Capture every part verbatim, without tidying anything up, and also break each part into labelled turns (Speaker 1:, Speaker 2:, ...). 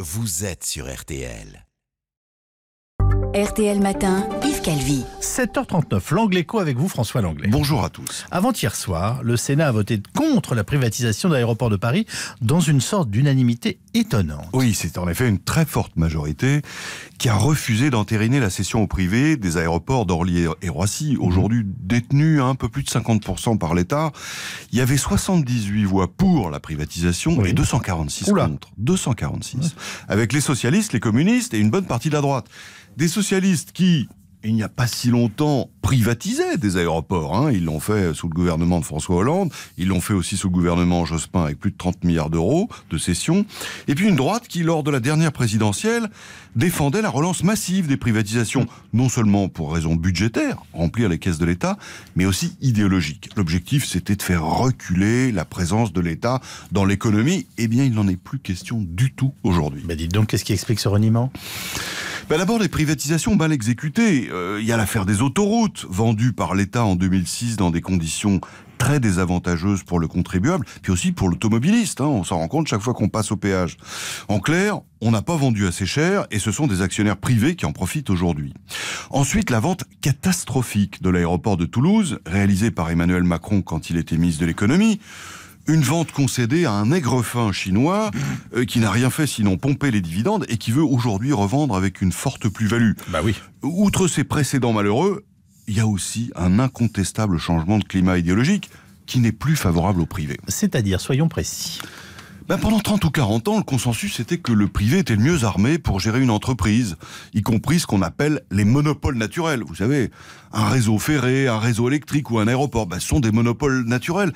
Speaker 1: vous êtes sur R T L.
Speaker 2: R T L Matin, Yves Calvi.
Speaker 3: sept heures trente-neuf, l'Angle Écho avec vous, François Langlais.
Speaker 4: Bonjour à tous.
Speaker 3: Avant-hier soir, le Sénat a voté contre la privatisation de l'aéroport de Paris dans une sorte d'unanimité étonnante.
Speaker 4: Oui, c'est en effet une très forte majorité qui a refusé d'entériner la cession au privé des aéroports d'Orly et Roissy, aujourd'hui détenus à un peu plus de cinquante pour cent par l'État. Il y avait soixante-dix-huit voix pour la privatisation oui. et deux cent quarante-six Oula. contre. deux cent quarante-six. Ouais. Avec les socialistes, les communistes et une bonne partie de la droite. Des socialistes qui, il n'y a pas si longtemps, privatisaient des aéroports. Hein. Ils l'ont fait sous le gouvernement de François Hollande. Ils l'ont fait aussi sous le gouvernement Jospin avec plus de trente milliards d'euros de cession. Et puis une droite qui, lors de la dernière présidentielle, défendait la relance massive des privatisations. Non seulement pour raisons budgétaires, remplir les caisses de l'État, mais aussi idéologiques. L'objectif, c'était de faire reculer la présence de l'État dans l'économie. Eh bien, il n'en est plus question du tout aujourd'hui.
Speaker 3: Bah dites donc, qu'est-ce qui explique ce reniement ?
Speaker 4: Ben d'abord, les privatisations mal exécutées. Il euh, y a l'affaire des autoroutes, vendues par l'État en deux mille six dans des conditions très désavantageuses pour le contribuable, puis aussi pour l'automobiliste. Hein, on s'en rend compte chaque fois qu'on passe au péage. En clair, on n'a pas vendu assez cher et ce sont des actionnaires privés qui en profitent aujourd'hui. Ensuite, la vente catastrophique de l'aéroport de Toulouse, réalisée par Emmanuel Macron quand il était ministre de l'économie. Une vente concédée à un aigrefin chinois euh, qui n'a rien fait sinon pomper les dividendes et qui veut aujourd'hui revendre avec une forte plus-value.
Speaker 3: Bah oui.
Speaker 4: Outre ces précédents malheureux, il y a aussi un incontestable changement de climat idéologique qui n'est plus favorable au privé.
Speaker 3: C'est-à-dire, soyons précis.
Speaker 4: Ben pendant trente ou quarante ans, le consensus était que le privé était le mieux armé pour gérer une entreprise, y compris ce qu'on appelle les monopoles naturels. Vous savez, un réseau ferré, un réseau électrique ou un aéroport, ben, ce sont des monopoles naturels.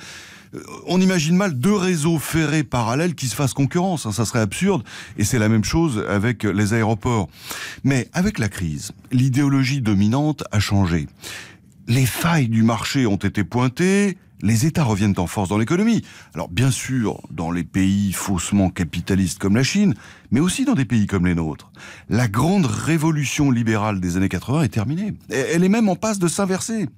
Speaker 4: On imagine mal deux réseaux ferrés parallèles qui se fassent concurrence, hein, ça serait absurde, et c'est la même chose avec les aéroports. Mais avec la crise, l'idéologie dominante a changé. Les failles du marché ont été pointées, les États reviennent en force dans l'économie. Alors bien sûr, dans les pays faussement capitalistes comme la Chine, mais aussi dans des pays comme les nôtres. La grande révolution libérale des années quatre-vingts est terminée. Elle est même en passe de s'inverser.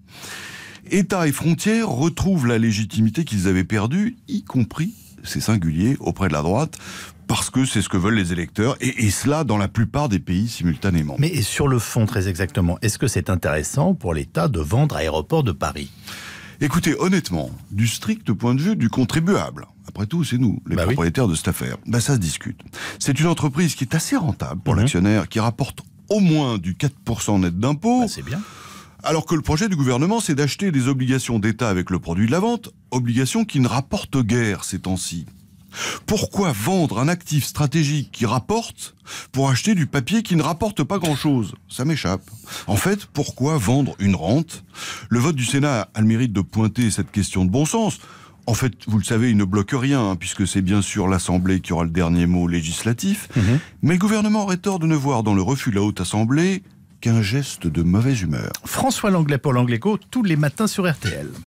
Speaker 4: États et frontières retrouvent la légitimité qu'ils avaient perdue, y compris, c'est singulier, auprès de la droite, parce que c'est ce que veulent les électeurs, et, et cela dans la plupart des pays simultanément.
Speaker 3: Mais sur le fond, très exactement, est-ce que c'est intéressant pour l'État de vendre Aéroports de Paris ?
Speaker 4: Écoutez, honnêtement, du strict point de vue du contribuable, après tout, c'est nous, les bah propriétaires oui. de cette affaire, bah ça se discute. C'est une entreprise qui est assez rentable pour mmh. l'actionnaire, qui rapporte au moins du quatre pour cent net d'impôts.
Speaker 3: Bah c'est bien.
Speaker 4: Alors que le projet du gouvernement, c'est d'acheter des obligations d'État avec le produit de la vente, obligations qui ne rapportent guère ces temps-ci. Pourquoi vendre un actif stratégique qui rapporte pour acheter du papier qui ne rapporte pas grand-chose ? Ça m'échappe. En fait, pourquoi vendre une rente ? Le vote du Sénat a le mérite de pointer cette question de bon sens. En fait, vous le savez, il ne bloque rien, hein, puisque c'est bien sûr l'Assemblée qui aura le dernier mot législatif. Mmh. Mais le gouvernement aurait tort de ne voir dans le refus de la Haute Assemblée qu'un geste de mauvaise humeur.
Speaker 3: François Langlais pour l'Angle Écho, tous les matins sur R T L.